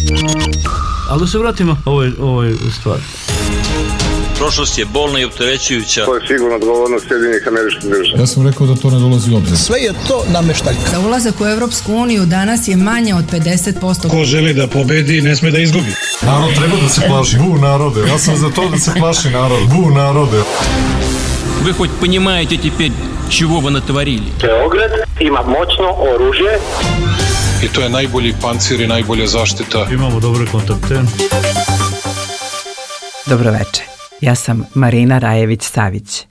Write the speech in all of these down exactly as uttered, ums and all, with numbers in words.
Ali da se vratimo ovoj, ovoj stvari. Prošlost je bolna i opterećujuća. To je sigurno odgovornost Sjedinjenih Američkih Država. Ja sam rekao da to ne dolazi u obzir. Sve je to nameštaljka. Za ulazak u Evropsku uniju danas je manje od pedeset posto. Ko želi da pobedi, ne sme da izgubi. Narod treba da se plaši. Bu narode. Ja sam za to da se plaši narod. Bu narode. Вы хоть понимаете теперь, чего вы натворили? Beograd ima moćno oružje. I to je najbolji pancir i najbolja zaštita. Imamo dobre kontakte. Dobroveče, ja sam Marina Rajević-Savić.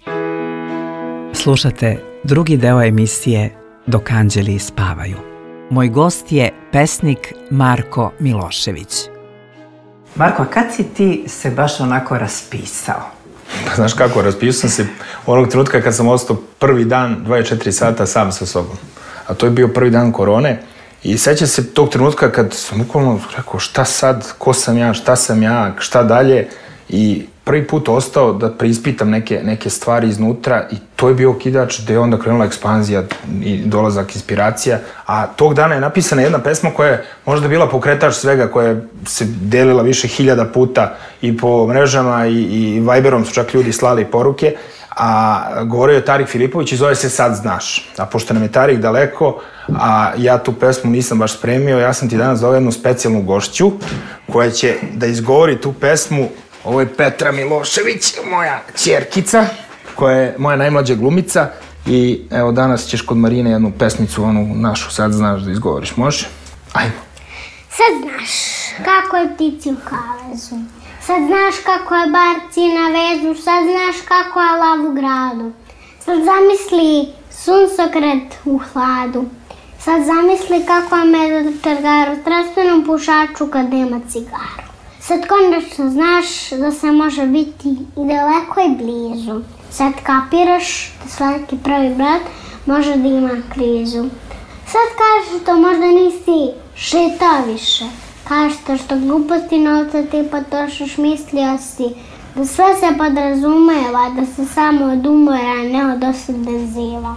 Slušate drugi deo emisije Dok anđeli spavaju. Moj gost je pesnik Marko Milošević. Marko, a kad si ti se baš onako raspisao? Pa znaš kako, raspisao sam se onog trenutka kad sam ostao prvi dan dvadeset četiri sata sam sa sobom. A to je bio prvi dan korone. I sećam se tog trenutka kad sam ukolno rekao šta sad, ko sam ja, šta sam ja, šta dalje. I prvi put ostao da preispitam neke, neke stvari iznutra i to je bio okidač gde je onda krenula ekspanzija i dolazak inspiracija. A tog dana je napisana jedna pesma koja je možda bila pokretač svega, koja je se delila više hiljada puta i po mrežama i, i Viberom su čak ljudi slali poruke. A govorio je Tarik Filipović i zove se Sad znaš. A pošto nam je Tarik daleko, a ja tu pesmu nisam baš spremio, ja sam ti danas dao jednu specijalnu gošću koja će da izgovori tu pesmu. Ovo je Petra Milošević, moja ćerkica, koja je moja najmlađa glumica i evo danas ćeš kod Marine jednu pesmicu, onu našu, Sad znaš da izgovoriš, može? Ajmo. Sad znaš kako je ptici u kavezu, sad znaš kako je barci na vezu, sad znaš kako je lav u gradu, sad zamisli suncokret u hladu, sad zamisli kako je medočargar u strastvenom pušaču kad nema cigaru. Sad konačno znaš da se može biti i daleko i blizu. Sad kapiraš da svaki pravi brat može da ima krizu. Sad kažeš da možda nisi šetao više. Kažeš to što gluposti novca ti potrošiš, mislio si da sve se podrazumeva, da se samo od umora, ne od osade zila.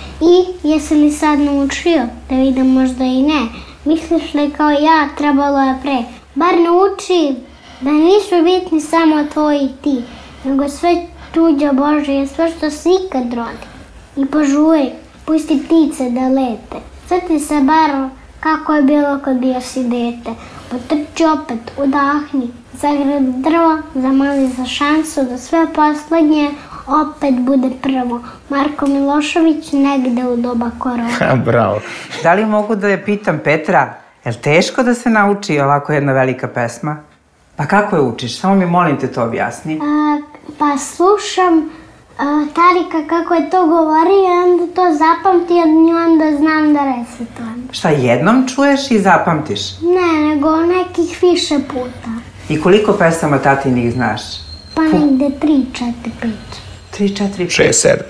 I jesi li sad naučio da vidim možda i ne? Misliš li kao ja trebalo je pre? Bar nauči da nisu bitni samo tvoji i ti, nego sve tuđe Božje, sve što se ikad rodi. I požuri, pusti ptice da lete. Sjeti se bar kako je bilo kad bio si dete. Potrči opet, udahni, zagradi drvo, zamali za šansu da sve poslednje opet bude prvo. Marko Milošević, negde u doba korona. Bravo. Da li mogu da je pitam Petra, je li teško da se nauči ovako jedna velika pesma? Pa kako je učiš? Samo mi molim te to objasni. A, pa slušam a, Tarika kako je to govorio i onda to zapamtim i onda znam da resitujem. Šta, jednom čuješ i zapamtiš? Ne, nego nekih više puta. I koliko pesama tatinih znaš? Pa negde tri, četiri, pet. Tri, četiri, pet. Šest, sedam.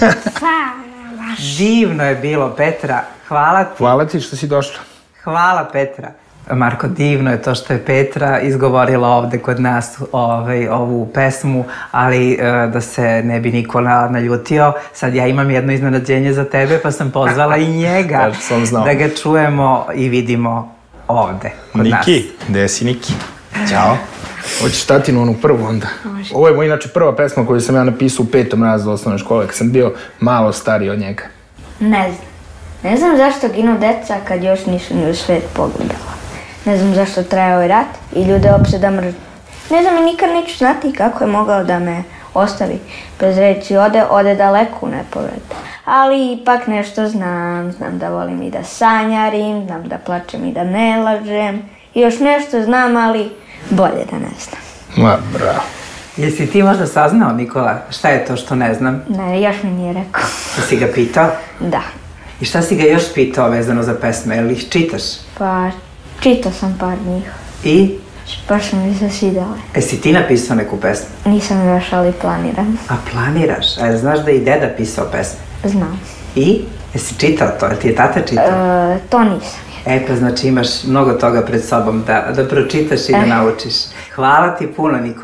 Divno je bilo, Petra. Hvala ti. Hvala ti što si došla. Hvala, Petra. Marko, divno je to što je Petra izgovorila ovde kod nas ovaj, ovu pesmu, ali e, da se ne bi niko naljutio, sad ja imam jedno iznenađenje za tebe, pa sam pozvala i njega da ga čujemo i vidimo ovde kod Niki, nas. Niki, gde si Niki? Ćao. Hoćeš tatinu onu prvu onda? Može. Ovo je moja inače prva pesma koju sam ja napisao u petom razredu osnovne škole, kad sam bio malo stariji od njega. Ne znam. Ne znam zašto ginu deca kad još nisu ni u svet pogledala. Ne znam zašto traje ovaj rat i ljude opšte da mržu. Ne znam i nikad neću znati kako je mogao da me ostavi. Bez reći ode, ode daleko u nepovred. Ali ipak nešto znam. Znam da volim i da sanjarim, znam da plačem i da ne lažem. I još nešto znam, ali bolje da ne znam. Ma, bravo. Jesi ti možda saznao, Nikola, šta je to što ne znam? Ne, još mi nije rekao. Jesi ga pitao? Da. I šta si ga još pitao vezano za pesme, ili ih čitaš? Pa, čitao sam par njih. I? Baš su mi se svidjale. E, si ti napisao neku pesmu? Nisam još, ali planiram. A planiraš? A znaš da je i deda pisao pesme? Znam. I? Jesi čitao to? Ti je tata čitao? E, to nisam. E, pa znači imaš mnogo toga pred sobom da, da pročitaš i da naučiš. Hvala ti puno, Nikola.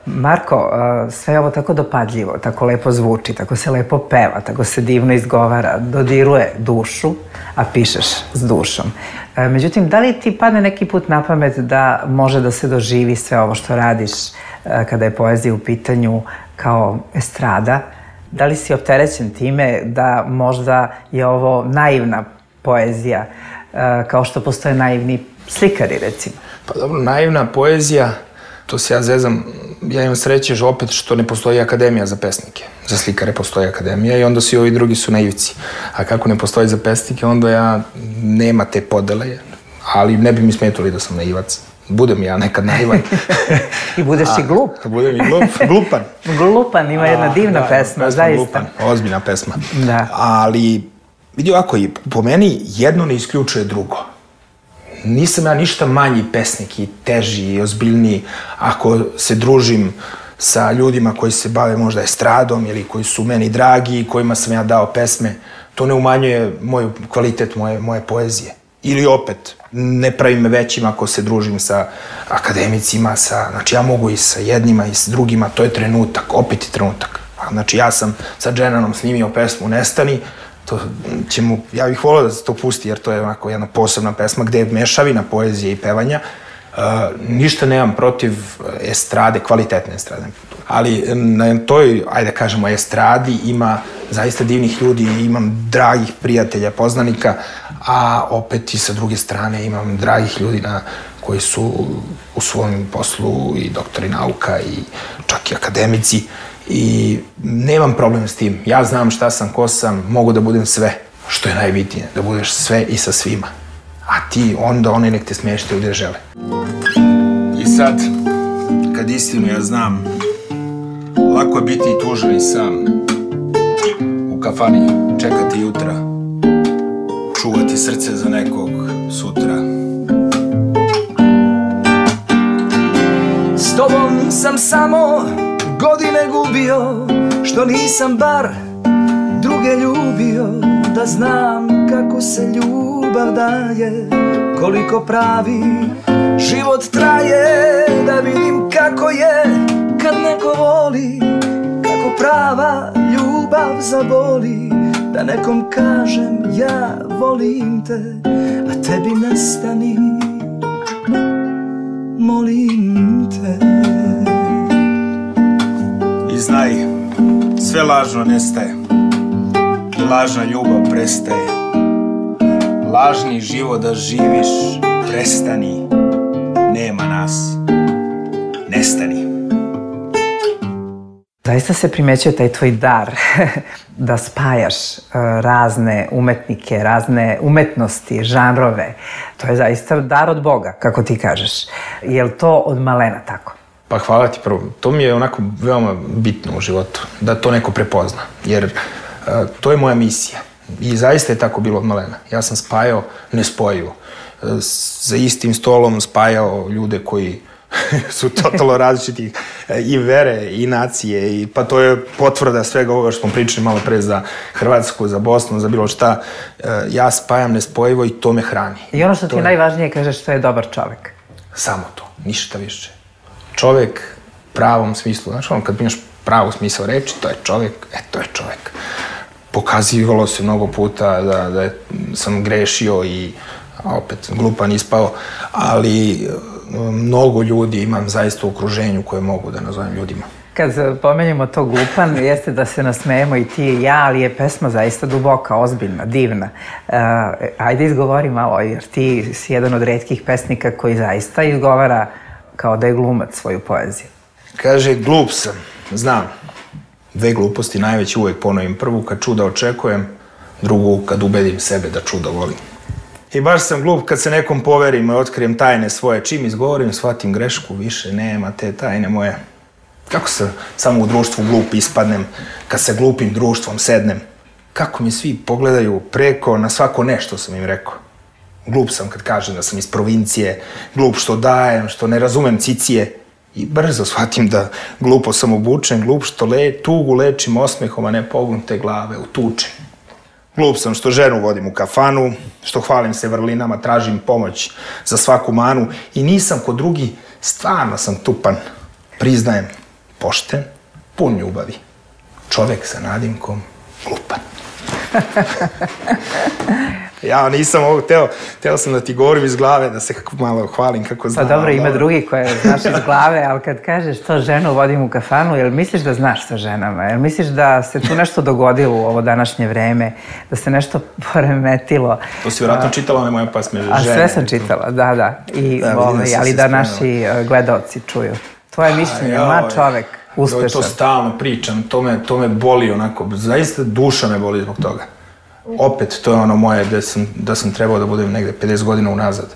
Marko, sve je ovo tako dopadljivo, tako lepo zvuči, tako se lepo peva, tako se divno izgovara, dodiruje dušu, a pišeš s dušom. Međutim, da li ti padne neki put na pamet da može da se doživi sve ovo što radiš kada je poezija u pitanju kao estrada? Da li si opterećen time da možda je ovo naivna poezija, kao što postoje naivni slikari, recimo? Pa dobro, naivna poezija, to se ja zezam, ja imam sreće že opet što ne postoji akademija za pesnike. Za slikare postoji akademija i onda svi ovi drugi su naivci. A kako ne postoji za pesnike, onda ja nema te podele, ali ne bi mi smetali da sam naivac. Budem ja nekad naivan. I budeš i glup. Budem i glup, glupan. Glupan, ima jedna divna da, pesma, pesma zaista. Glupan, ozbiljna pesma. Da. Ali, vidi ovako, po meni jedno ne isključuje drugo. Nisam ja ništa manji pesnik i teži i ozbiljniji ako se družim sa ljudima koji se bave možda estradom ili koji su meni dragi i kojima sam ja dao pesme. To ne umanjuje moj kvalitet moje, moje poezije. Ili opet, ne pravi me većim ako se družim sa akademicima, sa, znači ja mogu i sa jednima i s drugima, to je trenutak, opet je trenutak. Znači ja sam sa Dženanom snimio pesmu Nestani, to će mu, ja bih volio da se to pusti jer to je onako jedna posebna pesma gde je mešavina poezije i pevanja. Uh, ništa nemam protiv estrade, kvalitetne estrade. Ali na toj, ajde kažemo, estradi ima zaista divnih ljudi, imam dragih prijatelja, poznanika, a opet i sa druge strane imam dragih ljudi na, koji su u svom poslu i doktori nauka i čak i akademici. I nemam problem s tim. Ja znam šta sam, ko sam, mogu da budem sve, što je najbitnije, da budeš sve i sa svima. A ti onda oni nek te smeštaju gde žele. I sad, kad istinu ja znam, lako je biti i tužan i sam. U kafani čekati jutra, čuvati srce za nekog sutra. S tobom sam samo godine gubio, što nisam bar druge ljubio, da znam kako se ljubav daje, koliko pravi život traje, da vidim kako je kad neko voli, kako prava ljubav zaboli, da nekom kažem ja volim te, a tebi nestani, molim te. I znaj, sve lažno nestaje, lažna ljubav prestaje, lažni život da živiš, prestani, nema nas, nestani. Zaista se primećuje taj tvoj dar da spajaš razne umetnike, razne umetnosti, žanrove. To je zaista dar od Boga, kako ti kažeš. Je li to od malena tako? Pa hvala ti prvo. To mi je onako veoma bitno u životu, da to neko prepozna, jer uh, to je moja misija. I zaista je tako bilo od malena. Ja sam spajao nespojivo. Uh, za istim stolom spajao ljude koji su totalno različiti i vere, i nacije, i, pa to je potvrda svega ovoga što smo pričali malo pre za Hrvatsku, za Bosnu, za bilo šta. Uh, ja spajam nespojivo i to me hrani. I ono što ti to je najvažnije, kažeš, što je dobar čovek. Samo to, ništa više. Čovek pravom smislu, znači ono kad imaš pravu smisao reči, to je čovek, e to je čovek. Pokazivalo se mnogo puta da, da sam grešio i opet glupan ispao, ali mnogo ljudi imam zaista u okruženju koje mogu da nazovem ljudima. Kad pomenjemo to glupan, jeste da se nasmejemo i ti i ja, ali je pesma zaista duboka, ozbiljna, divna. Uh, ajde izgovori malo, jer ti si jedan od retkih pesnika koji zaista izgovara kao da je glumac svoju poeziju. Kaže, glup sam, znam. Dve gluposti najveće uvek ponovim. Prvu kad čuda očekujem, drugu kad ubedim sebe da čuda volim. I baš sam glup kad se nekom poverim i otkrijem tajne svoje. Čim izgovorim, shvatim grešku, više nema te tajne moje. Kako se samo u društvu glup ispadnem, kad se glupim društvom sednem. Kako mi svi pogledaju preko na svako nešto sam im rekao. Glup sam kad kažem da sam iz provincije, glup što dajem, što ne razumem cicije. I brzo shvatim da glupo sam obučen, glup što le, tugu lečim osmehom, a ne pognute glave utučem. Glup sam što ženu vodim u kafanu, što hvalim se vrlinama, tražim pomoć za svaku manu i nisam kod drugi, stvarno sam tupan, priznajem, pošten, pun ljubavi. Čovek sa nadimkom, glupan. Ja nisam ovo teo, teo sam da ti govorim iz glave, da se malo hvalim kako znam. Pa dobro, ima drugi koje znaš iz glave, ali kad kažeš to ženu vodim u kafanu, jel misliš da znaš sa ženama? Jel misliš da se tu nešto dogodilo u ovo današnje vreme, da se nešto poremetilo? To si vjerojatno čitala one moje pasme žene. A sve sam čitala, da, da. I, da ovaj, ali da naši gledaoci čuju. Tvoje mišljenje, mlad čovek, uspešan. To stalno pričam, to me, to me boli onako, zaista duša me boli zbog toga. Opet, to je ono moje da sam, da sam trebao da budem negde pedeset godina unazad.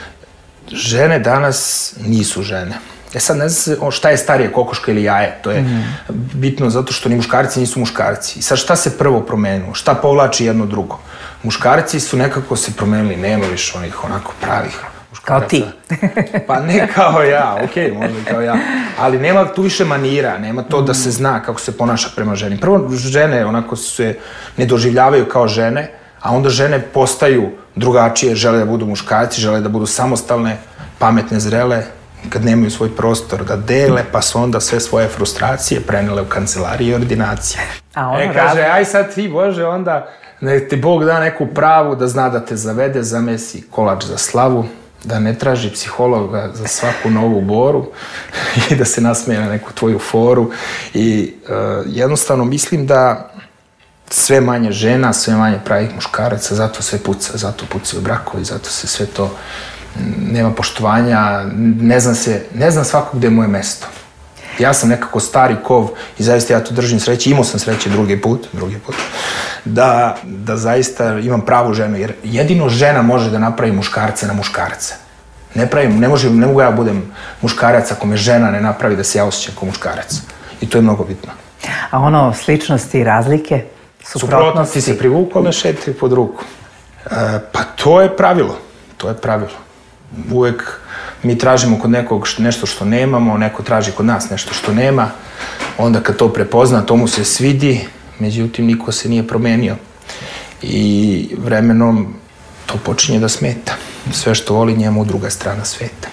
Žene danas nisu žene. E sad, ne znam šta je starije, kokoška ili jaje. To je mm. bitno zato što ni muškarci nisu muškarci. I sad šta se prvo promenilo? Šta povlači jedno drugo? Muškarci su nekako se promenili, nema više onih onako pravih muškaraca. Kao ti. Pa ne kao ja, okej, okay, možda kao ja. Ali nema tu više manira, nema to da se zna kako se ponaša prema ženi. Prvo, žene onako se ne doživljavaju kao žene, a onda žene postaju drugačije, žele da budu muškarci, žele da budu samostalne, pametne, zrele, kad nemaju svoj prostor da dele, pa su onda sve svoje frustracije prenele u kancelarije i ordinacije. A ono e, kaže, aj sad ti, Bože, onda nek ti Bog da neku pravu da zna da te zavede, zamesi kolač za slavu, da ne traži psihologa za svaku novu boru i da se nasmeje na neku tvoju foru. I uh, jednostavno mislim da sve manje žena, sve manje pravih muškaraca, zato sve puca, zato pucaju brakovi, zato se sve to, nema poštovanja, ne zna se, ne znam svako gde je moje mesto. Ja sam nekako stari kov i zaista ja tu držim sreće, imao sam sreće drugi put, drugi put, da, da zaista imam pravu ženu, jer jedino žena može da napravi muškarce na muškarce. Ne pravim, ne, može, ne mogu ja budem muškarac ako me žena ne napravi da se ja osjećam kao muškarac. I to je mnogo bitno. A ono, sličnosti i razlike? Suprotnosti? Suprotnosti se privuku, ali ne šetri pod ruku. E, pa to je pravilo, to je pravilo. Uvek mi tražimo kod nekog nešto što nemamo, neko traži kod nas nešto što nema, onda kad to prepozna, to mu se svidi, međutim niko se nije promenio. I vremenom to počinje da smeta. Sve što voli njemu druga strana sveta.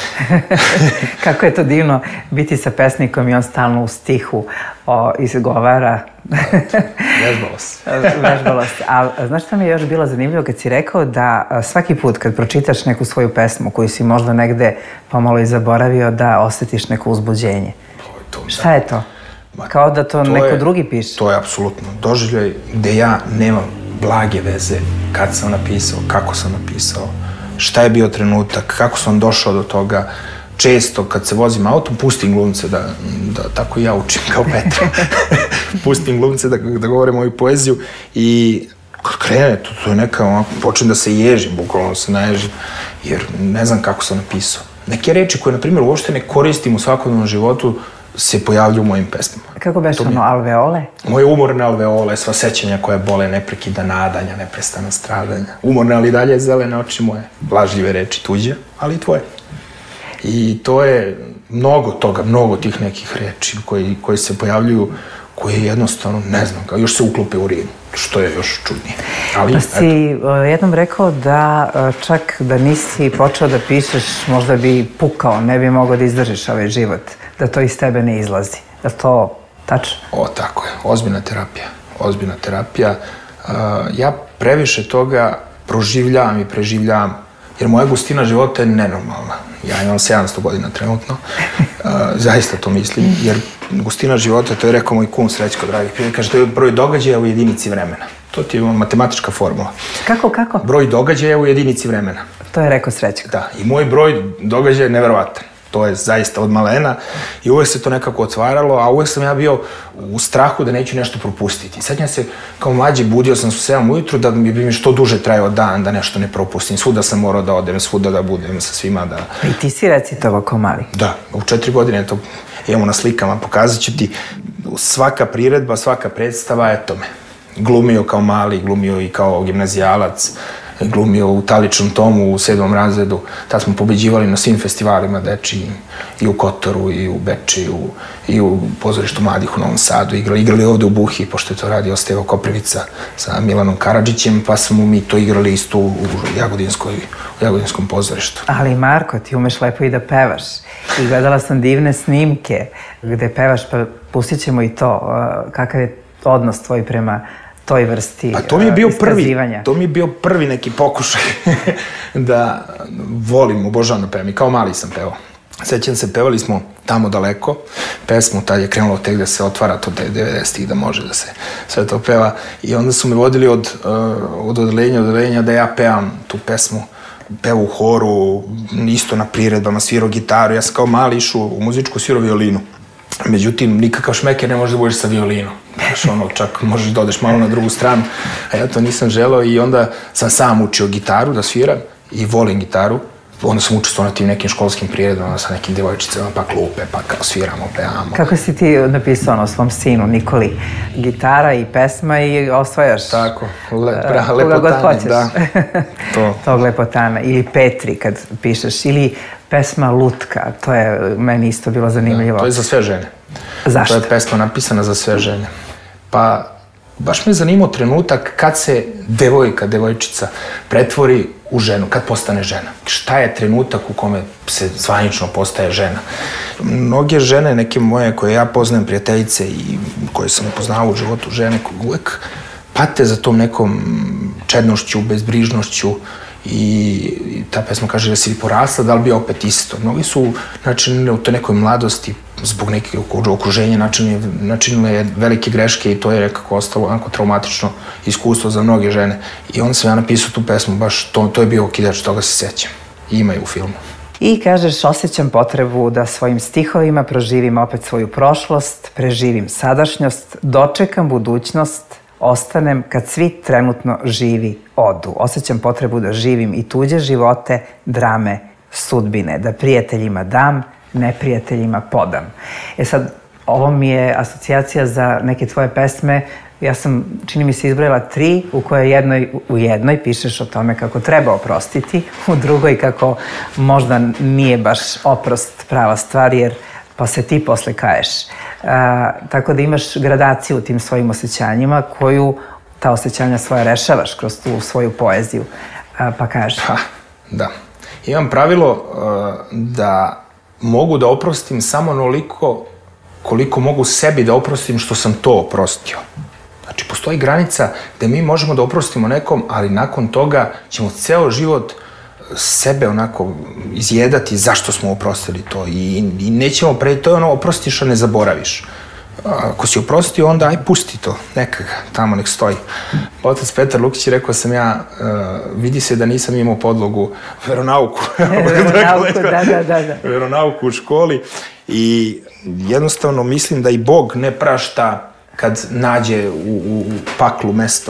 Kako je to divno biti sa pesnikom i on stalno u stihu o, izgovara. Vežbalo se. Vežbalo se. Ali znaš što mi je još bilo zanimljivo kad si rekao da svaki put kad pročitaš neku svoju pesmu koju si možda negde pomalo i zaboravio da osjetiš neko uzbuđenje. To, to, šta je to? Kao da to, to neko je, drugi piše? To je apsolutno doživljaj gde ja nemam blage veze kad sam napisao, kako sam napisao, šta je bio trenutak, kako sam došao do toga. Često kad se vozim autom, pustim glumce da, da tako ja učim kao Petra. Pustim glumce da, da govore moju poeziju i kad krene, to, to je neka, onako, počnem da se ježim, bukvalno se naježim, jer ne znam kako sam napisao. Neke reči koje, na primjer, uopšte ne koristim u svakodnevnom životu, se pojavlju u mojim pesmama. Kako beše ono, alveole? Moje umorne alveole, sva sećanja koja bole, neprekida nadanja, neprestana stradanja. Umorne, ali dalje zelene oči moje. Lažljive reči tuđe, ali i tvoje. I to je mnogo toga, mnogo tih nekih reči koji, koji se pojavljuju, koji jednostavno, ne znam, kao još se uklope u rim, što je još čudnije. Ali, pa si eto. jednom rekao da čak da nisi počeo da pišeš, možda bi pukao, ne bi mogao da izdržiš ovaj život, da to iz tebe ne izlazi. Je to tačno? O, tako je. Ozbiljna terapija. Ozbiljna terapija. Uh, ja previše toga proživljavam i preživljavam, jer moja gustina života je nenormalna. Ja imam sedamsto godina trenutno. Uh, zaista to mislim, jer gustina života, to je rekao moj kum Srećko, dragi prijatelj, kaže, to je broj događaja u jedinici vremena. To ti je matematička formula. Kako, kako? Broj događaja u jedinici vremena. To je rekao Srećko. Da, i moj broj događaja je neverovatan. To je zaista od malena i uvek se to nekako otvaralo, a uvek sam ja bio u strahu da neću nešto propustiti. Sećam se, kao mlađi, budio sam se u sedam ujutru da bi mi što duže trajao dan, da nešto ne propustim. Svuda sam morao da odem, svuda da budem sa svima. Da... I ti si recitovao kao mali? Da, u četiri godine to imamo na slikama, pokazat ću ti. Svaka priredba, svaka predstava, eto me. Glumio kao mali, glumio i kao gimnazijalac. glumio u Taličnom tomu u sedmom razredu. Tad smo pobeđivali na svim festivalima dečijim, i u Kotoru, i u Bečiju, i u pozorištu mladih u Novom Sadu. Igrali, igrali ovde u Buhi, pošto je to radio Stevo Koprivica sa Milanom Karadžićem, pa smo mi to igrali isto u, Jagodinskoj, u Jagodinskom pozorištu. Ali Marko, ti umeš lepo i da pevaš. I gledala sam divne snimke gde pevaš, pa pustit ćemo i to. Kakav je odnos tvoj prema toj vrsti iskazivanja? Pa to mi je bio prvi, to mi je bio prvi neki pokušaj da volim, obožavam da pevam. I kao mali sam pevao. Sećam se, pevali smo Tamo daleko, pesmu, tad je krenulo tek da se otvara to devedesetih, da može da se sve to peva. I onda su me vodili od, od odelenja, od odelenja da ja pevam tu pesmu. Pevao u horu, isto na priredbama, svirao gitaru. Ja sam kao mali išao u muzičku, svirao violinu. Međutim, nikakav šmeker ne može da budeš sa violinom. Znaš, ono, čak možeš da odeš malo na drugu stranu. A ja to nisam želeo i onda sam sam učio gitaru da sviram i volim gitaru. Onda sam učestvovao na tim nekim školskim priredbama sa nekim devojčicama, pa klupe, pa kao sviramo, pevamo. Kako si ti napisao ono svom sinu, Nikoli? Gitara i pesma i osvajaš? Tako, lepotane, da. Tog lepotana. Ili Petri kad pišeš, ili pesma Lutka, to je meni isto bilo zanimljivo. To je za sve žene. Zašto? To je pesma napisana za sve žene. Pa, baš me zanimao trenutak kad se devojka, devojčica pretvori u ženu, kad postane žena. Šta je trenutak u kome se zvanično postaje žena? Mnoge žene, neke moje koje ja poznajem, prijateljice i koje sam upoznao u životu, žene koje uvek pate za tom nekom čednošću, bezbrižnošću i ta pesma kaže da si porasla, da li bi opet isto. Mnogi su načinili u toj nekoj mladosti zbog nekog okruženja načinile velike greške i to je nekako ostalo onako traumatično iskustvo za mnoge žene. I onda sam ja napisao tu pesmu, baš to, to je bio okidač, toga se sećam. I ima je u filmu. I kažeš, osjećam potrebu da svojim stihovima proživim opet svoju prošlost, preživim sadašnjost, dočekam budućnost, ostanem kad svi trenutno živi odu. Osjećam potrebu da živim i tuđe živote, drame, sudbine, da prijateljima dam, neprijateljima podam. E sad, ovo mi je asocijacija za neke tvoje pesme. Ja sam, čini mi se, izbrojila tri, u kojoj jednoj, u jednoj pišeš o tome kako treba oprostiti, u drugoj kako možda nije baš oprost prava stvar, jer pa se ti posle kaješ. A, tako da imaš gradaciju u tim svojim osjećanjima koju ta osjećanja svoja rešavaš kroz tu svoju poeziju. A, pa kažeš. Ha, da. Imam pravilo uh, da mogu da oprostim samo onoliko koliko mogu sebi da oprostim što sam to oprostio. Znači, postoji granica gde mi možemo da oprostimo nekom, ali nakon toga ćemo ceo život sebe onako izjedati zašto smo oprostili to i, i nećemo pre, to je ono oprostiš, a ne zaboraviš. Ako si oprostio, onda aj pusti to, neka ga, tamo nek stoji. Otac Petar Lukić je rekao sam ja, uh, vidi se da nisam imao podlogu veronauku. Veronauku, da, da, da, da. Veronauku u školi i jednostavno mislim da i Bog ne prašta kad nađe u, u, u paklu mesto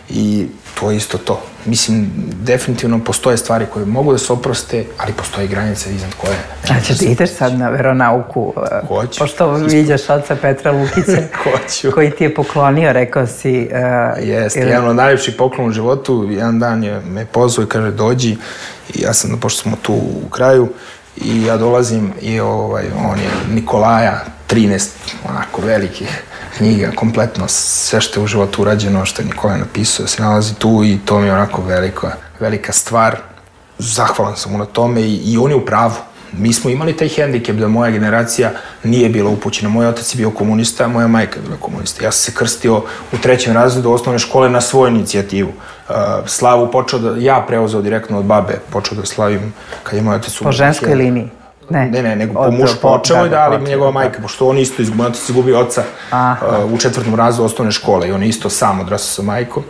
i to je isto to. Mislim, definitivno postoje stvari koje mogu da se oproste, ali postoje granice iznad koje... A ćeš da ideš sad na veronauku? Hoću. Pošto viđaš oca Petra Lukića, koji ti je poklonio, rekao si... Uh, Jeste, jedan od najljepših poklona u životu. Jedan dan je me pozvao i kaže dođi i ja sam, pošto smo tu u kraju, i ja dolazim i ovaj, on je Nikolaja, trinaest onako velikih knjiga, kompletno sve što je u životu urađeno, što je Nikolaj napisao, se nalazi tu i to mi je onako velika, velika stvar. Zahvalan sam mu na tome i, i on je u pravu. Mi smo imali taj hendikep da moja generacija nije bila upućena. Moj otac je bio komunista, moja majka je bila komunista. Ja sam se krstio u trećem razredu osnovne škole na svoju inicijativu. Uh, slavu počeo da, ja preuzeo direktno od babe, počeo da slavim kad je moj otac... Po ženskoj liniji? Ne, ne, ne, nego po muž počeo je da, ali njegova majka, pošto on isto, moj otac izgubio oca uh, u četvrtom razredu osnovne škole i on je isto sam odrastao sa majkom.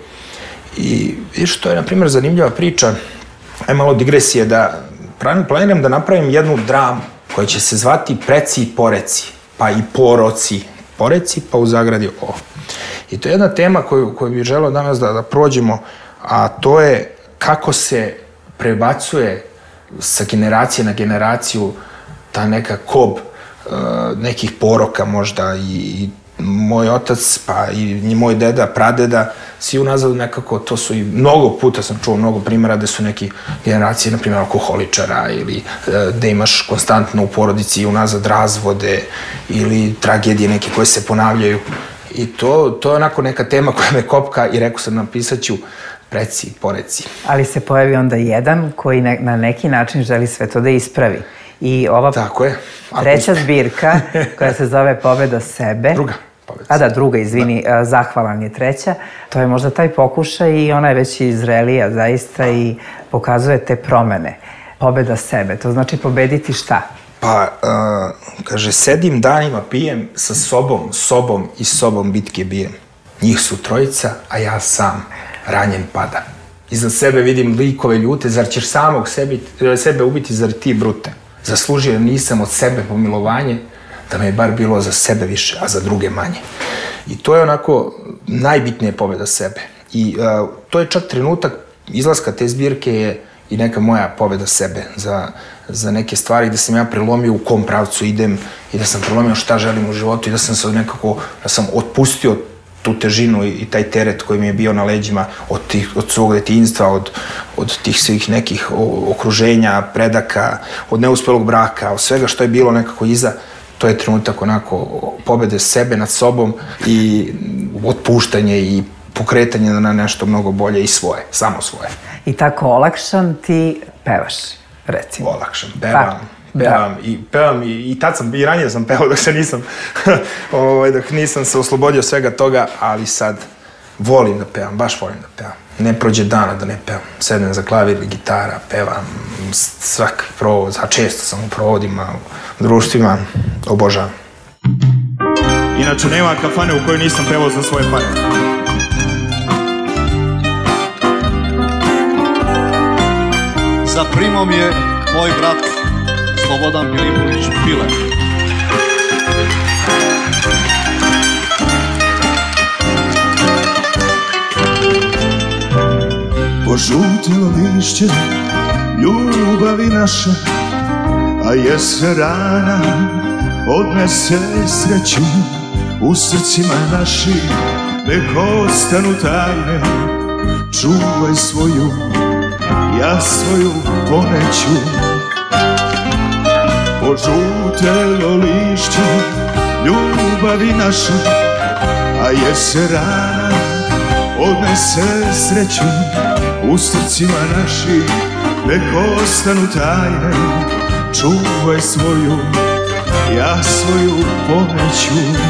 I vidiš, to je, na primjer, zanimljiva priča. Aj malo digresije da planiram da napravim jednu dramu koja će se zvati Preci i poreci, pa i poroci. Poreci, pa u zagradi o. I to je jedna tema koju, koju bih želeo danas da, da prođemo, a to je kako se prebacuje sa generacije na generaciju ta neka kob uh, nekih poroka možda i, i moj otac, pa i moj deda, pradeda, svi unazad nekako, to su i mnogo puta sam čuo mnogo primjera gde su neki generacije, na primjer, alkoholičara ili gde imaš konstantno u porodici unazad razvode ili tragedije neke koje se ponavljaju. I to, to je onako neka tema koja me kopka i rekao sam, napisat ću preci, poreci. Ali se pojavi onda jedan koji ne, na neki način želi sve to da ispravi. I ova Tako je. treća zbirka koja se zove Pobeda sebe. Druga. Pobeda A da, druga, izvini, da. Zahvalan je treća. To je možda taj pokušaj i ona je već i zrelija zaista i pokazuje te promene. Pobeda sebe, to znači pobediti šta? Pa, uh, kaže, sedim danima, pijem sa sobom, sobom i sobom bitke bijem. Njih su trojica, a ja sam ranjen pada. Iza sebe vidim likove ljute, zar ćeš samog sebi, sebe ubiti, zar ti brute? Zaslužio nisam od sebe pomilovanje, da me je bar bilo za sebe više, a za druge manje. I to je onako najbitnija pobeda sebe. I uh, to je čak trenutak izlaska te zbirke je i neka moja pobeda sebe za, za neke stvari gde sam ja prelomio u kom pravcu idem i da sam prelomio šta želim u životu i da sam se nekako, da sam otpustio tu težinu i, i taj teret koji mi je bio na leđima od, tih, od svog detinjstva, od, od tih svih nekih okruženja, predaka, od neuspelog braka, od svega što je bilo nekako iza. To je trenutak onako pobede sebe nad sobom i otpuštanje i pokretanje na nešto mnogo bolje i svoje, samo svoje. I tako olakšan ti pevaš, recimo. Olakšan, pevam, pa, pevam, da. i pevam i, i tad sam, i ranije sam pevao dok se nisam, ovaj, dok nisam se oslobodio svega toga, ali sad volim da pevam, baš volim da pevam. Ne prođe dana da ne pevam. Sednem za klavir ili gitara, pevam svaki provod, a često sam u provodima, u društvima, obožavam. Inače, nema kafane u kojoj nisam pevao za svoje pare. Za primom je moj brat Slobodan Milipović Pile. Požutilo lišće ljubavi naše, a jesen rana odnese sreću. U srcima naši nek ostanu tajne, čuvaj svoju, ja svoju poneću. Požutilo lišće ljubavi naše, a jesen rana odnese sreću. U srcima naši nek ostanu tajne, čuvaj svoju, ja svoju poneću.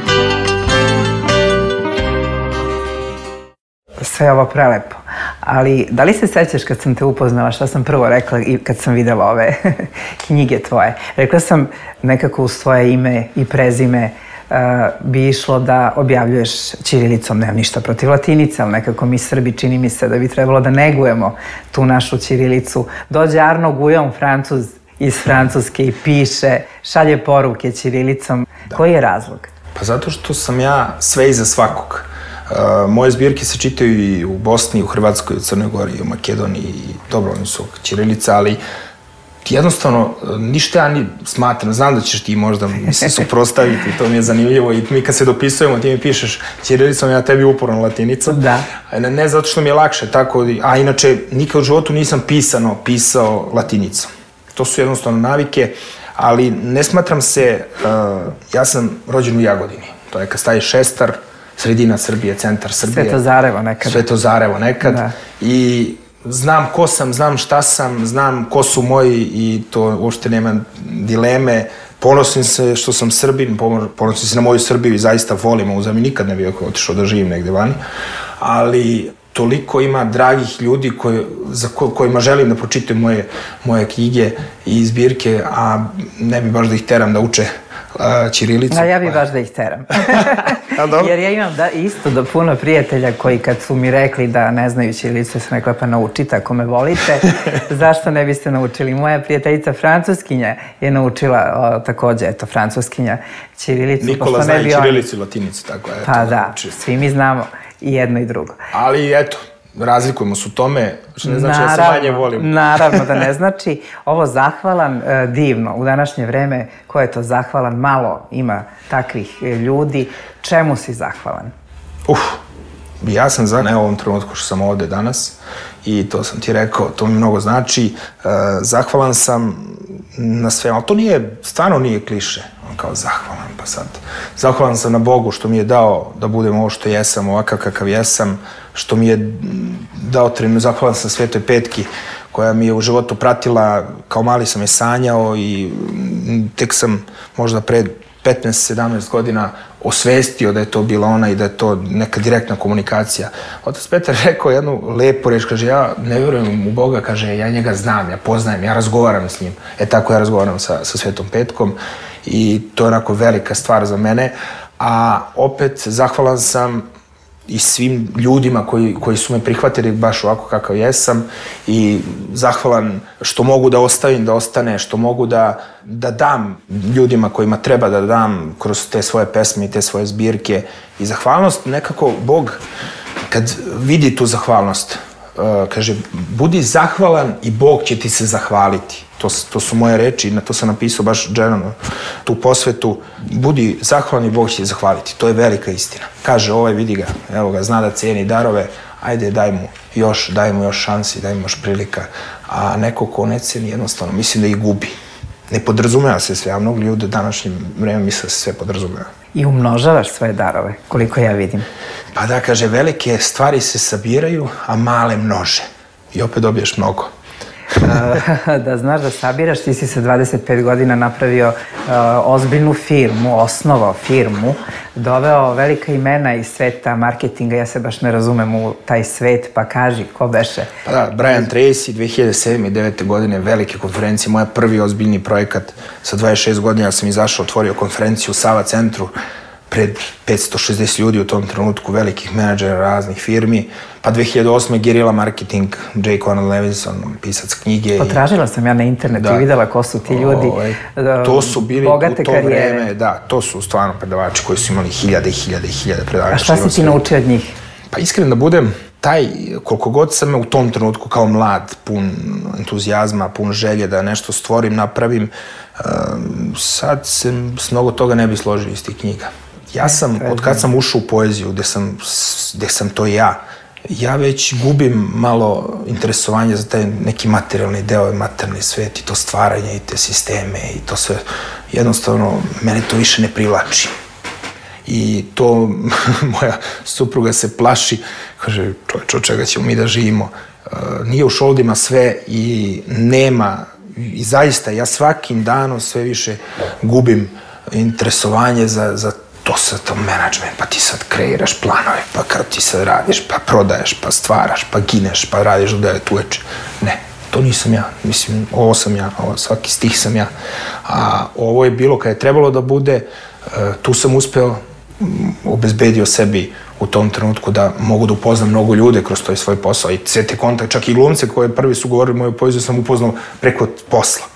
Sve je ovo prelepo, ali da li se sećaš kad sam te upoznala, šta sam prvo rekla i kad sam videla ove knjige tvoje? Rekla sam nekako uz tvoje ime i prezime Uh, bi išlo da objavljuješ ćirilicom, nemam ništa protiv latinice, ali nekako mi Srbi čini mi se da bi trebalo da negujemo tu našu ćirilicu. Dođe Arno Guillaume, Francuz iz Francuske i piše, šalje poruke ćirilicom. Da. Koji je razlog? Pa zato što sam ja sve iza svakog. Uh, moje zbirke se čitaju i u Bosni, u Hrvatskoj, u Crnoj Gori, u Makedoniji, i dobro, oni su ćirilica, ali jednostavno, ništa ja ni smatram, znam da ćeš ti možda mi se suprostaviti, to mi je zanimljivo i mi kad se dopisujemo, ti mi pišeš ćirilicom, ja tebi uporno latinicom. Da. Ne, ne zato što mi je lakše, tako, a inače, nikad u životu nisam pisano pisao latinicom. To su jednostavno navike, ali ne smatram se, uh, ja sam rođen u Jagodini, to je kad staje Šestar, sredina Srbije, centar Srbije. Svetozarevo nekad. Svetozarevo nekad. Da. I znam ko sam, znam šta sam, znam ko su moji i to uopšte nema dileme. Ponosim se što sam Srbin, ponosim se na moju Srbiju i zaista volim ovu zemlju. Nikad ne bih otišao da živim negde vani. Ali toliko ima dragih ljudi koji, za ko, kojima želim da pročitaju moje, moje knjige i zbirke, a ne bi baš da ih teram da uče a, ćirilicu. A ja bi baš da ih teram. Jer ja imam da, isto da puno prijatelja koji kad su mi rekli da ne znaju ćirilicu, sam rekla pa naučite ako me volite. Zašto ne biste naučili? Moja prijateljica Francuskinja je naučila o, takođe, eto, Francuskinja ćirilicu. Nikola zna i ćirilicu i latinicu, tako je. Pa da, svi mi znamo i jedno i drugo. Ali eto, razlikujemo se u tome, što ne znači da se manje volim. Naravno da ne znači. Ovo zahvalan, divno. U današnje vreme, ko je to zahvalan? Malo ima takvih ljudi. Čemu si zahvalan? Uf, ja sam za ne ovom trenutku što sam ovde danas i to sam ti rekao, to mi mnogo znači. Zahvalan sam na sve, ali to nije, stvarno nije kliše. Kao zahvalan, pa sad. Zahvalan sam na Bogu što mi je dao da budem ovo što jesam, ovakav kakav jesam, što mi je dao trenutak. Zahvalan sam Svetoj Petki koja mi je u životu pratila, kao mali sam je sanjao i tek sam možda pre petnaest sedamnaest godina osvestio da je to bila ona i da je to neka direktna komunikacija. Otac Petar rekao jednu lepu reč, kaže, ja ne vjerujem u Boga, kaže, ja njega znam, ja poznajem, ja razgovaram s njim. E tako ja razgovaram sa, sa Svetom Petkom i to je onako velika stvar za mene, a opet zahvalan sam i svim ljudima koji, koji su me prihvatili baš ovako kakav jesam i zahvalan što mogu da ostavim, da ostane, što mogu da, da dam ljudima kojima treba da dam kroz te svoje pesme i te svoje zbirke. I zahvalnost, nekako Bog kad vidi tu zahvalnost, uh, kaže, budi zahvalan i Bog će ti se zahvaliti. To, to su moje reči, na to sam napisao baš dženano, tu posvetu. Budi zahvalan i Bog će ti zahvaliti. To je velika istina. Kaže, ovaj vidi ga, evo ga, zna da cijeni darove, ajde daj mu još, daj mu još šansi, daj mu još prilika. A neko ko ne cijeni, jednostavno, mislim da ih gubi. Ne podrazumeva se sve, a mnogo ljudi u današnjem vremenu misle da se sve podrazumeva. I umnožavaš svoje darove, koliko ja vidim. Pa da, kaže, velike stvari se sabiraju, a male množe. I opet dobiješ mnogo. Da znaš da sabiraš, ti si sa dvadeset pet godina napravio uh, ozbiljnu firmu, osnovao firmu, doveo velika imena iz sveta marketinga, ja se baš ne razumem u taj svet, pa kaži, ko beše? Pa da, Brian Tracy, dve hiljade sedme i devete godine, velike konferencije, moja prvi ozbiljni projekat, sa dvadeset šest godina sam izašao, otvorio konferenciju u Sava centru, pred petsto šezdeset ljudi u tom trenutku, velikih menadžera raznih firmi. Pa dve hiljade osme Guerrilla Marketing, J. Conrad Levinson, pisac knjige. Potražila sam ja na internetu i videla ko su ti ljudi, to su bili bogate u to karijere. vreme, da, to su stvarno predavači koji su imali hiljade i hiljade i hiljade predavača. A šta si ti naučio od njih? Pa iskreno da budem, taj, koliko god sam u tom trenutku kao mlad, pun entuzijazma, pun želje da nešto stvorim, napravim, sad se s mnogo toga ne bi složio iz tih knjiga. Ja sam, od kad sam ušao u poeziju, gde sam, gde sam to ja, ja već gubim malo interesovanje za taj neki materijalni deo i materijalni svet i to stvaranje i te sisteme i to sve. Jednostavno, mene to više ne privlači. I to moja supruga se plaši, kaže, čovječ, od čega ćemo mi da živimo. Nije u šoldima sve i nema, i zaista, ja svakim danom sve više gubim interesovanje za, za to sad to menadžment, pa ti sad kreiraš planove, pa kad ti sad radiš, pa prodaješ, pa stvaraš, pa gineš, pa radiš do devet uveče. Ne, to nisam ja. Mislim, ovo sam ja, ovo, svaki stih sam ja. A ovo je bilo kad je trebalo da bude, tu sam uspeo, obezbedio sebi u tom trenutku da mogu da upoznam mnogo ljude kroz to svoj posao i sve te kontakte, čak i glumce koje prvi su govorili moju poeziju sam upoznao preko posla.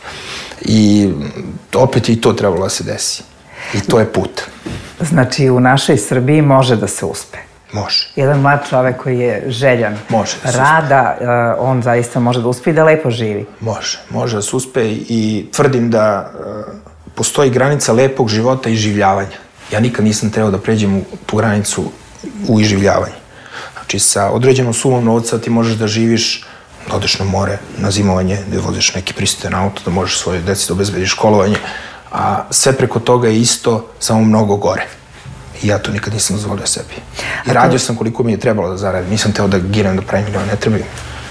I opet i to trebalo da se desi. I to je put. Znači, u našoj Srbiji može da se uspe. Može. Jedan mlad čovek koji je željan može da rada, uh, on zaista može da uspe i da lepo živi. Može, može da se uspe i tvrdim da uh, postoji granica lepog života i življavanja. Ja nikad nisam trebao da pređem u tu granicu u iživljavanju. Znači, sa određenom sumom novca ti možeš da živiš, da odeš na more, na zimovanje, da voziš neki pristojan auto, da možeš svoje deci da obezbediš školovanje, a sve preko toga je isto, samo mnogo gore. I ja to nikad nisam dozvolio sebi. I radio sam koliko mi je trebalo da zaradim. Nisam teo da girem da pravim milion, ne trebaju.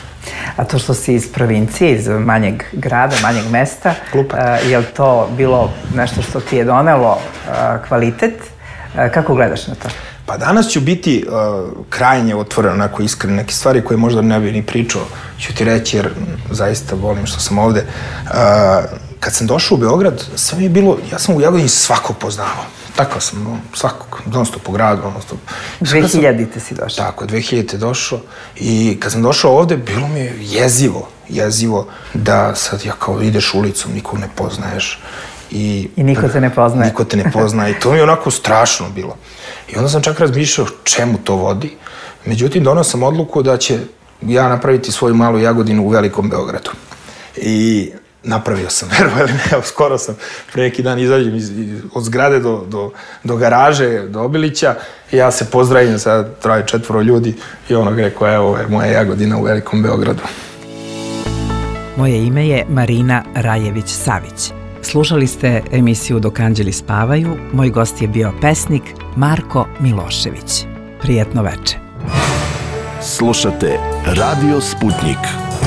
A to što si iz provincije, iz manjeg grada, manjeg mesta, uh, je li to bilo nešto što ti je donelo uh, kvalitet? Uh, kako gledaš na to? Pa danas ću biti uh, krajnje otvoren, onako iskren, neke stvari koje možda ne bi ni pričao, ću ti reći jer zaista volim što sam ovde. Uh, kad sam došao u Beograd, sve mi je bilo, ja sam u Jagodini svakog poznavao. Tako sam, no, svakog, non-stop po gradu, non-stop. dve hiljadite si došao. Tako, dve hiljadite došao i kad sam došao ovde, bilo mi je jezivo, jezivo da sad ja kao ideš ulicom, nikog ne poznaješ. I, I niko te ne poznaje. Niko te ne poznaje i to mi je onako strašno bilo. I onda sam čak razmišljao čemu to vodi. Međutim, donao sam odluku da će ja napraviti svoju malu Jagodinu u velikom Beogradu. I napravio sam, verovali ne, evo, skoro sam pre neki dan izađem iz, iz, od zgrade do, do, do garaže, do Obilića i ja se pozdravim sa troje, četvoro ljudi i onog rekao, evo, ovo je moja Jagodina u velikom Beogradu. Moje ime je Marina Rajević-Savić. Slušali ste emisiju Dok anđeli spavaju. Moj gost je bio pesnik Marko Milošević. Prijetno veče. Slušate Radio Sputnik.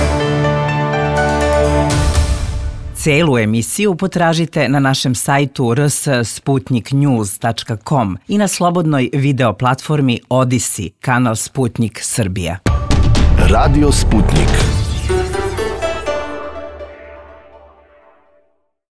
Celu emisiju potražite na našem sajtu r s sputnik news tačka com i na slobodnoj video platformi Odisi, kanal Sputnik Srbija. Radio Sputnik.